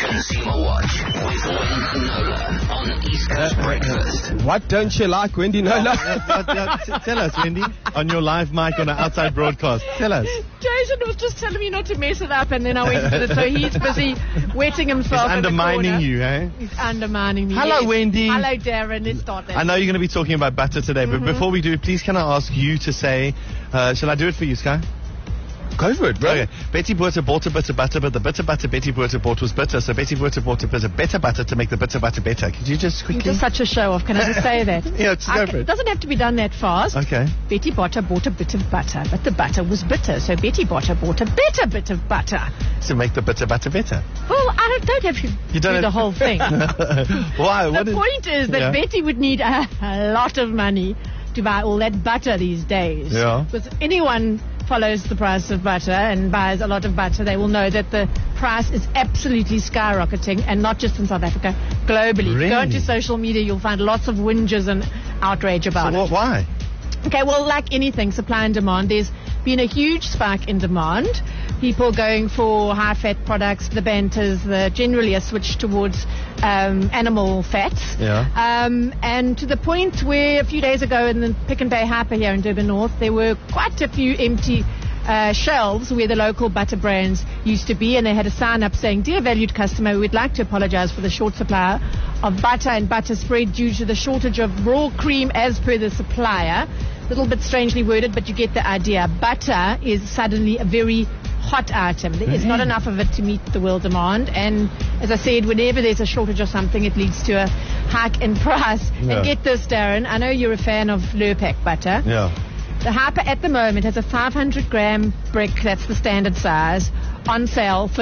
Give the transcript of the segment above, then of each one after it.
Consumer Watch with Wendy Nola on East Coast Breakfast. What don't you like, Wendy Nola? Tell us, Wendy, on your live mic on an outside broadcast. Tell us. Jason was just telling me not to mess it up, and then I went into it. So he's busy wetting himself. He's undermining you, eh? He's undermining me. Hello, yes. Wendy. Hello, Darren. Let's start that. I know you're going to be talking about butter today, but before we do, please can I ask you to say, shall I do it for you, Sky? Go for it, bro. Okay. Betty Boerter bought a bit of butter, but the bitter butter Betty Boerter bought was bitter, so Betty Boerter bought a bit of better butter to make the bitter butter better. Could you just quickly? You're just such a show-off. Can I just say that? Yeah, just go for it. It doesn't have to be done that fast. Okay. Betty Boerter bought a bit of butter, but the butter was bitter, so Betty Boerter bought a better bit of butter. To make the bitter butter better. Well, I don't have to You don't do have the whole thing. Why? The point is that Betty would need a lot of money to buy all that butter these days. Yeah. Because anyone follows the price of butter and buys a lot of butter, they will know that the price is absolutely skyrocketing, and not just in South Africa, globally. Really? Go into social media, you'll find lots of whinges and outrage about it. Why? Okay, well, like anything, supply and demand, there's been a huge spike in demand. People going for high-fat products, the banters, generally a switch towards animal fats. Yeah. And to the point where a few days ago in the Pick n Pay Hyper here in Durban North, there were quite a few empty shelves where the local butter brands used to be, and they had a sign up saying, "Dear valued customer, we would like to apologize for the short supply of butter and butter spread due to the shortage of raw cream as per the supplier." A little bit strangely worded, but you get the idea. Butter is suddenly a very hot item. There is not enough of it to meet the world demand, and as I said, whenever there's a shortage of something, it leads to a hike in price. Yeah. And get this, Darren, I know you're a fan of Lurpak butter. Yeah. The Hyper at the moment has a 500-gram brick, that's the standard size, on sale for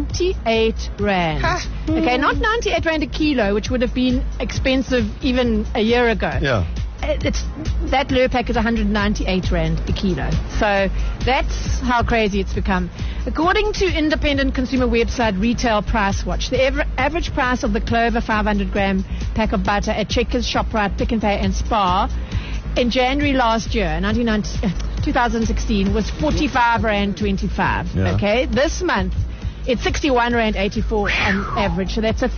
98 Rand. Okay, not 98 Rand a kilo, which would have been expensive even a year ago. Yeah. That Lurpak is 198 Rand a kilo. So that's how crazy it's become. According to independent consumer website Retail Price Watch, the average price of the Clover 500-gram pack of butter at Checkers, ShopRite, Pick n Pay and Spar in January last year, 2016, was 45 Rand 25. Yeah. Okay, this month it's 61 Rand 84 on average, so that's a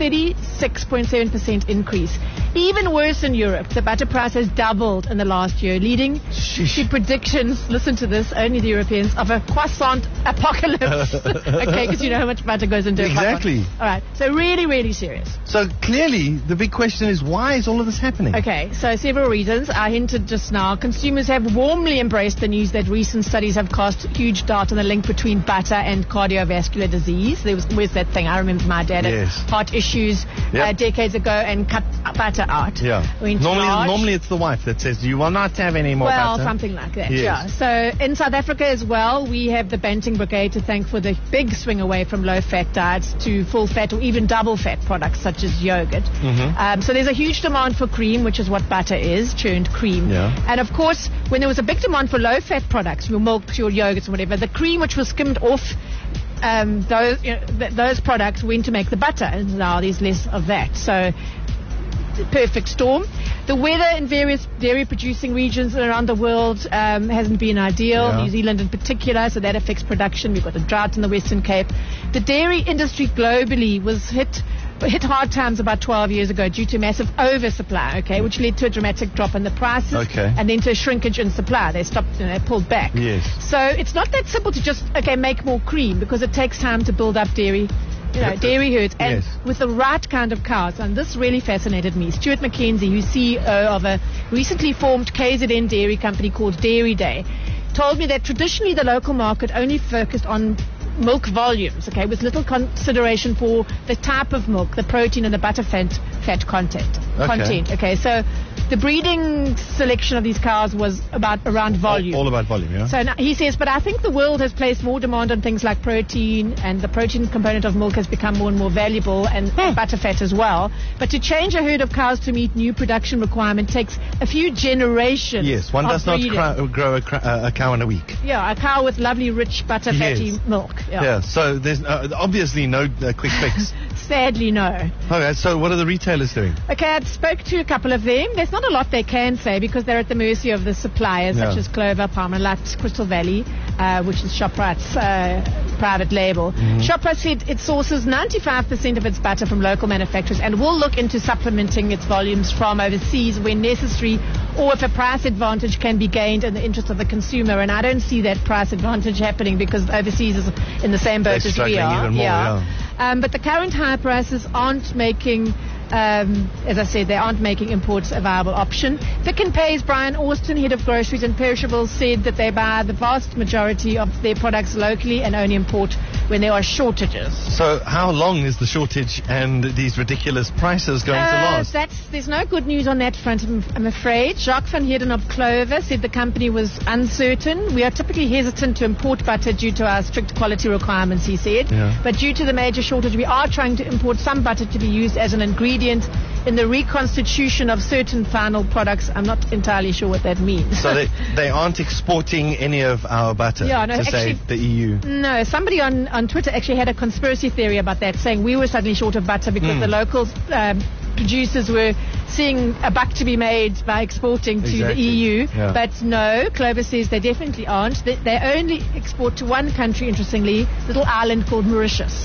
36.7% increase. Even worse in Europe, the butter price has doubled in the last year, leading to predictions, listen to this, only the Europeans, of a croissant apocalypse. Okay, because you know how much butter goes into a croissant. Exactly. All right, so really, really serious. So clearly, the big question is, why is all of this happening? Okay, so several reasons. I hinted just now. Consumers have warmly embraced the news that recent studies have cast huge doubt on the link between butter and cardiovascular disease. Where's that thing? I remember my dad had heart issues decades ago and cut butter out. Yeah. Normally it's the wife that says, you will not have any more butter. Well, something like that, Yes. yeah. So in South Africa as well, we have the Banting Brigade to thank for the big swing away from low-fat diets to full-fat or even double-fat products such as yogurt. So there's a huge demand for cream, which is what butter is, churned cream. Yeah. And of course, when there was a big demand for low-fat products, your milk, your yogurts and whatever, the cream which was skimmed off those products went to make the butter, and now there's less of that. So perfect storm. The weather in various dairy producing regions around the world hasn't been ideal. New Zealand in particular, so that affects production. We've got a drought in the Western Cape. The dairy industry globally was hit hard times about 12 years ago due to massive oversupply, which led to a dramatic drop in the prices and then to a shrinkage in supply. They stopped, they pulled back. Yes. So it's not that simple to just, make more cream, because it takes time to build up dairy herds. And with the right kind of cows, and this really fascinated me, Stuart McKenzie, who's CEO of a recently formed KZN dairy company called Dairy Day, told me that traditionally the local market only focused on milk volumes, with little consideration for the type of milk, the protein and the butter fat content. So the breeding selection of these cows was around volume. All about volume, yeah. So now, he says, but I think the world has placed more demand on things like protein, and the protein component of milk has become more and more valuable, and butter fat as well. But to change a herd of cows to meet new production requirement takes a few generations. Yes, one does not grow a cow in a week. Yeah, a cow with lovely, rich, butter fatty milk. Yeah, so there's obviously no quick fix. sadly, no. Okay, so what are the retailers doing? Okay, I spoke to a couple of them. There's not a lot they can say because they're at the mercy of the suppliers such as Clover, Parmalat, Crystal Valley, which is ShopRite's private label. ShopRite said it sources 95% of its butter from local manufacturers and will look into supplementing its volumes from overseas when necessary, or if a price advantage can be gained in the interest of the consumer. And I don't see that price advantage happening because overseas is in the same boat as we are. Even more, but the current high prices aren't making, as I said, they aren't making imports a viable option. Pick n Pay's Brian Austin, head of groceries and perishables, said that they buy the vast majority of their products locally and only import when there are shortages. So how long is the shortage and these ridiculous prices going to last? There's no good news on that front, I'm afraid. Jacques van Heerden of Clover said the company was uncertain. We are typically hesitant to import butter due to our strict quality requirements, he said. But due to the major shortage, we are trying to import some butter to be used as an ingredient in the reconstitution of certain final products. I'm not entirely sure what that means. So they aren't exporting any of our butter to say the EU? No, somebody on Twitter actually had a conspiracy theory about that, saying we were suddenly short of butter because the local producers were seeing a buck to be made by exporting to the EU. But no, Clover says they definitely aren't. They only export to one country, interestingly, little island called Mauritius.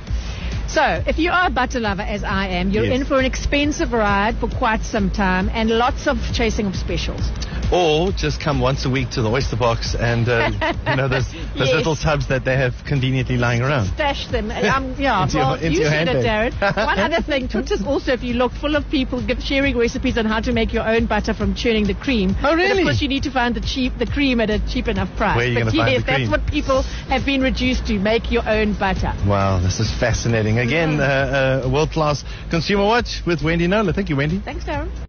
So, if you are a butter lover, as I am, you're in for an expensive ride for quite some time and lots of chasing of specials. Or just come once a week to the oyster box and, those little tubs that they have conveniently lying around. Stash them. into you said it, handbag. Darren. One other thing, Twitter's also, if you look, full of people sharing recipes on how to make your own butter from churning the cream. Oh, really? But of course, you need to find the cream at a cheap enough price. Where are you going to find the cream? That's what people have been reduced to, make your own butter. Wow, this is fascinating. Again, a world-class Consumer Watch with Wendy Knowler. Thank you, Wendy. Thanks, Darren.